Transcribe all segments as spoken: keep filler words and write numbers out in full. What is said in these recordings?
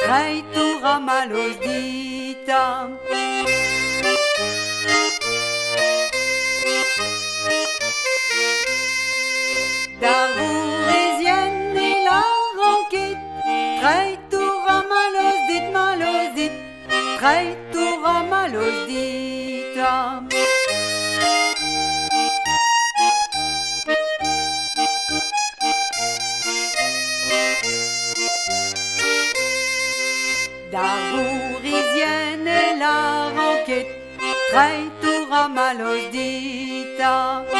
traitura malos dita. Darbourisienne et la ranquette, traitura malos dit, malos dit, traitura malos dita. Darbourisienne et la ranquette, traitura malos dita.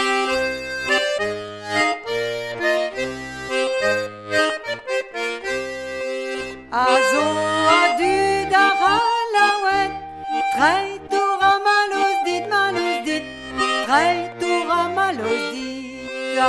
Azo adu dara lawet, traitura malos dit, malos dit, traitura malos dita.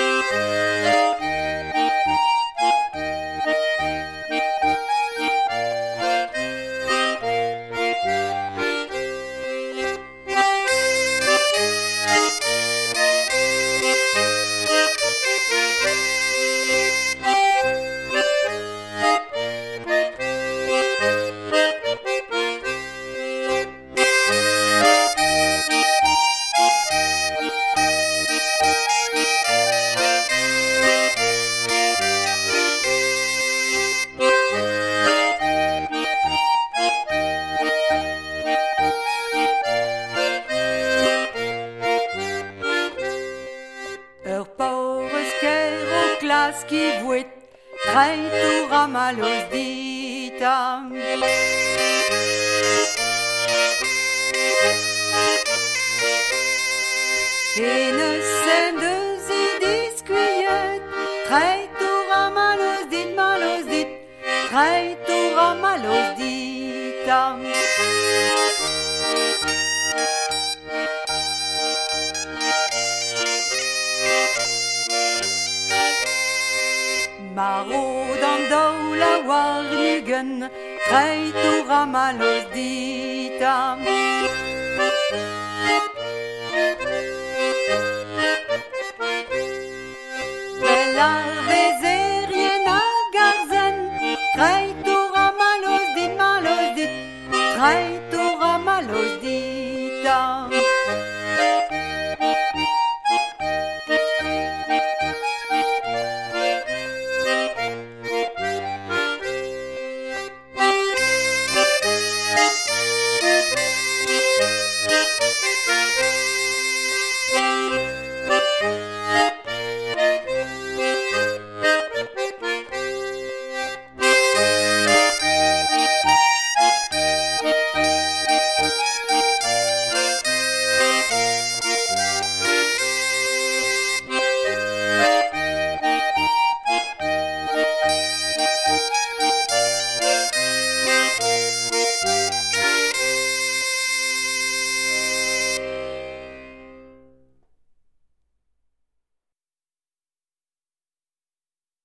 Qui vuit, traitura malos dita. Et ne s'en deux discuiet, traitura malos dit, malos dit, traitura malos dita. Marodando la warnugen, traitura malos dita. Bella vezeriena garzen, traitura malos dit, malos dit, traitura